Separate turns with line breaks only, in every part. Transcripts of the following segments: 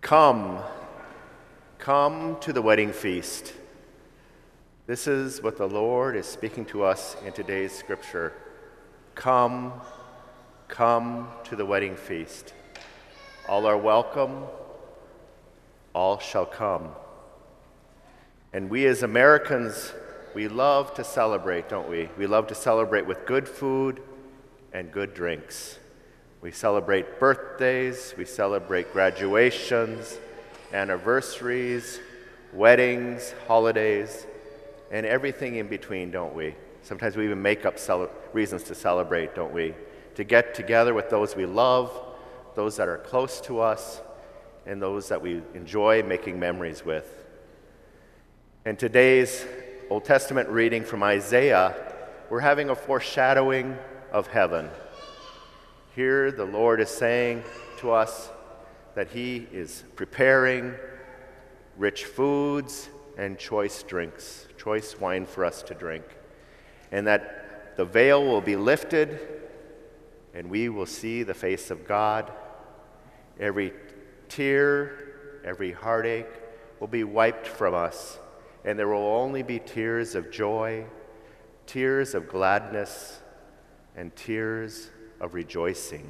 Come, come to the wedding feast. This is what the Lord is speaking to us in today's scripture. Come, come to the wedding feast. All are welcome, all shall come. And we as Americans, we love to celebrate, don't we? We love to celebrate with good food and good drinks. We celebrate birthdays, we celebrate graduations, anniversaries, weddings, holidays, and everything in between, don't we? Sometimes we even make up reasons to celebrate, don't we? To get together with those we love, those that are close to us, and those that we enjoy making memories with. In today's Old Testament reading from Isaiah, we're having a foreshadowing of heaven. Here the Lord is saying to us that He is preparing rich foods and choice drinks, choice wine for us to drink, and that the veil will be lifted and we will see the face of God. Every tear, every heartache will be wiped from us, and there will only be tears of joy, tears of gladness, and tears of rejoicing.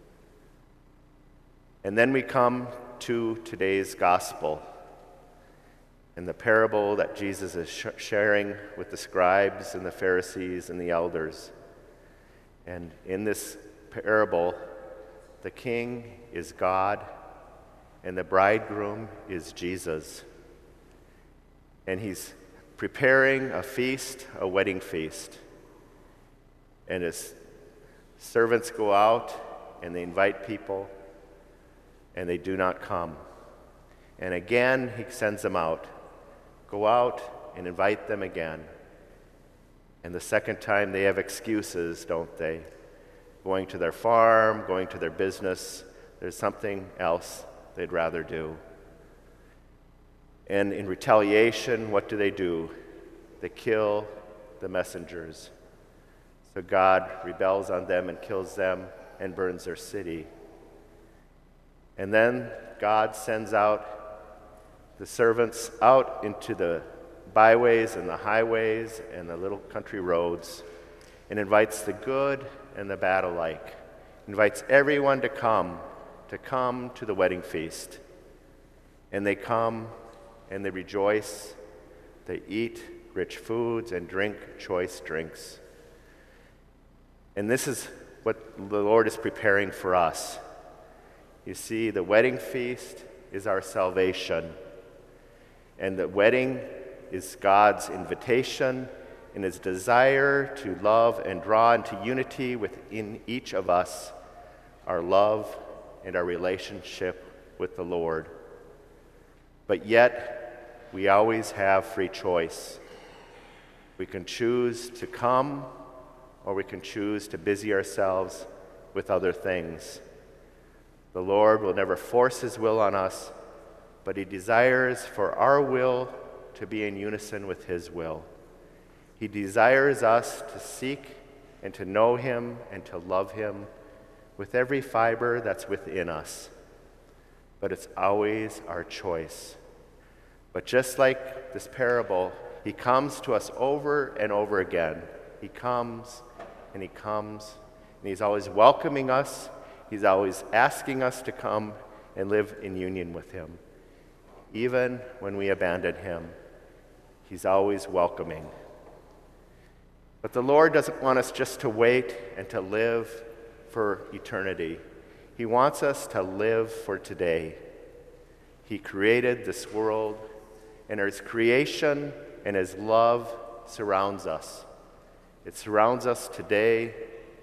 And then we come to today's gospel and the parable that Jesus is sharing with the scribes and the Pharisees and the elders. And in this parable, the king is God and the bridegroom is Jesus. And he's preparing a feast, a wedding feast. And his servants go out and they invite people and they do not come. And again, he sends them out. Go out and invite them again. And the second time they have excuses, don't they? Going to their farm, going to their business. There's something else they'd rather do. And in retaliation, what do? They kill the messengers. So God rebels on them and kills them and burns their city. And then God sends out the servants out into the byways and the highways and the little country roads and invites the good and the bad alike. Invites everyone to come to the wedding feast. And they come and they rejoice. They eat rich foods and drink choice drinks. And this is what the Lord is preparing for us. You see, the wedding feast is our salvation. And the wedding is God's invitation and His desire to love and draw into unity within each of us our love and our relationship with the Lord. But yet, we always have free choice. We can choose to come, or we can choose to busy ourselves with other things. The Lord will never force His will on us, but He desires for our will to be in unison with His will. He desires us to seek and to know Him and to love Him with every fiber that's within us. But it's always our choice. But just like this parable, He comes to us over and over again. He comes and He comes, and He's always welcoming us. He's always asking us to come and live in union with Him. Even when we abandon Him, He's always welcoming. But the Lord doesn't want us just to wait and to live for eternity. He wants us to live for today. He created this world, and His creation and His love surrounds us. It surrounds us today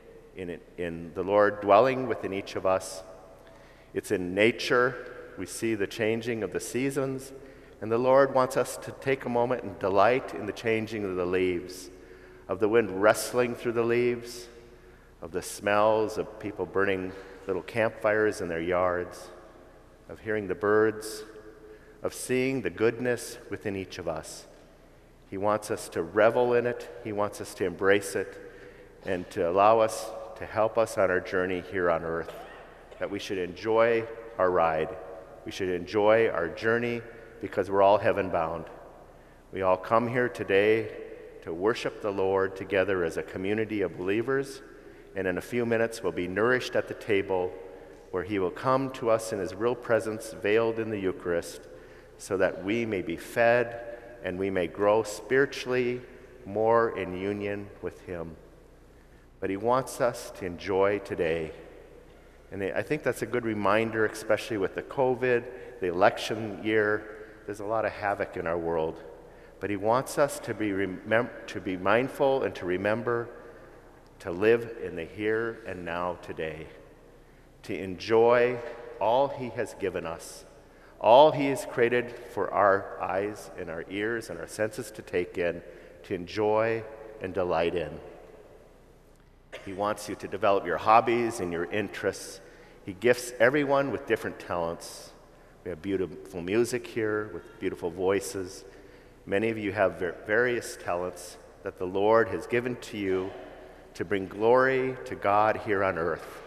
in the Lord dwelling within each of us. It's in nature. We see the changing of the seasons, and the Lord wants us to take a moment and delight in the changing of the leaves, of the wind rustling through the leaves, of the smells of people burning little campfires in their yards, of hearing the birds, of seeing the goodness within each of us. He wants us to revel in it. He wants us to embrace it and to allow us to help us on our journey here on earth, that we should enjoy our ride We should enjoy our journey because we're all heaven-bound. We all come here today to worship the Lord together as a community of believers, and in a few minutes we'll be nourished at the table where he will come to us in his real presence veiled in the Eucharist so that we may be fed and we may grow spiritually more in union with him. But he wants us to enjoy today. And I think that's a good reminder, especially with the COVID, the election year. There's a lot of havoc in our world. But he wants us to be mindful and to remember to live in the here and now today, to enjoy all he has given us, all he has created for our eyes and our ears and our senses to take in, to enjoy and delight in. He wants you to develop your hobbies and your interests. He gifts everyone with different talents. We have beautiful music here with beautiful voices. Many of you have various talents that the Lord has given to you to bring glory to God here on earth.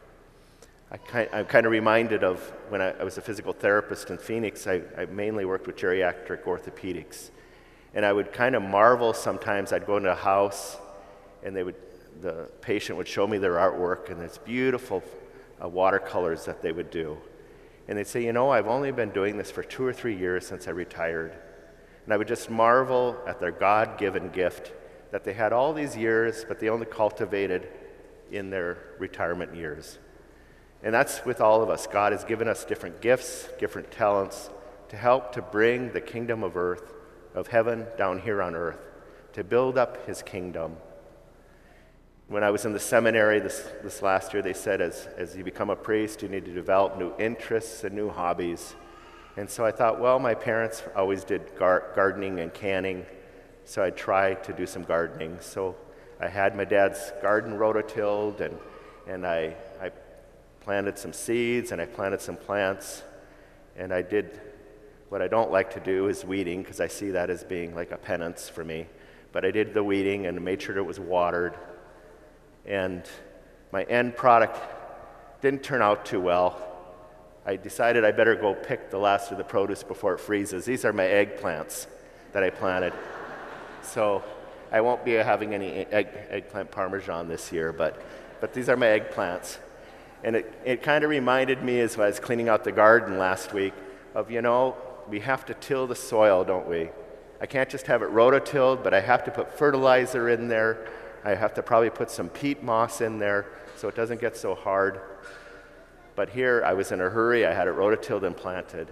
I'm kind of reminded of when I was a physical therapist in Phoenix. I mainly worked with geriatric orthopedics. And I would kind of marvel sometimes. I'd go into a house and the patient would show me their artwork and it's beautiful watercolors that they would do. And they'd say, I've only been doing this for 2 or 3 years since I retired. And I would just marvel at their God-given gift that they had all these years, but they only cultivated in their retirement years. And that's with all of us. God has given us different gifts, different talents to help to bring the kingdom of heaven down here on earth, to build up his kingdom. When I was in the seminary this last year, they said as you become a priest, you need to develop new interests and new hobbies. And so I thought, well, my parents always did gardening and canning, so I'd try to do some gardening. So I had my dad's garden rototilled, and I planted some seeds, and I planted some plants, and I did what I don't like to do is weeding, because I see that as being like a penance for me. But I did the weeding and made sure it was watered. And my end product didn't turn out too well. I decided I better go pick the last of the produce before it freezes. These are my eggplants that I planted. So I won't be having any eggplant parmesan this year, but these are my eggplants. And it kind of reminded me as I was cleaning out the garden last week of, we have to till the soil, don't we? I can't just have it rototilled, but I have to put fertilizer in there. I have to probably put some peat moss in there so it doesn't get so hard. But here I was in a hurry. I had it rototilled and planted.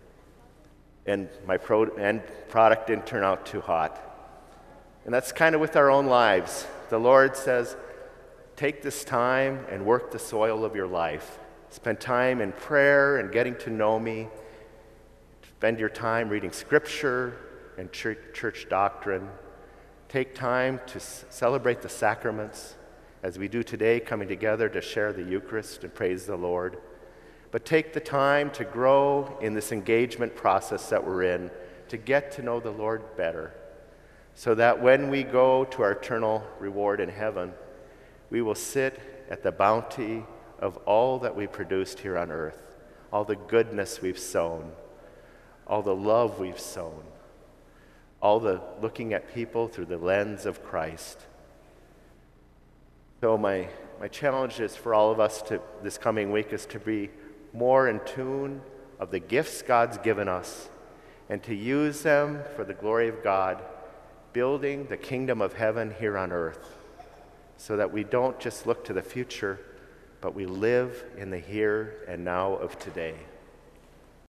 And my end product didn't turn out too hot. And that's kind of with our own lives. The Lord says, take this time and work the soil of your life. Spend time in prayer and getting to know me. Spend your time reading scripture and church doctrine. Take time to celebrate the sacraments, as we do today, coming together to share the Eucharist and praise the Lord. But take the time to grow in this engagement process that we're in, to get to know the Lord better, so that when we go to our eternal reward in heaven, we will sit at the bounty of all that we produced here on earth, all the goodness we've sown, all the love we've sown, all the looking at people through the lens of Christ. So my challenge is for all of us this coming week is to be more in tune of the gifts God's given us and to use them for the glory of God, building the kingdom of heaven here on earth, so that we don't just look to the future, but we live in the here and now of today.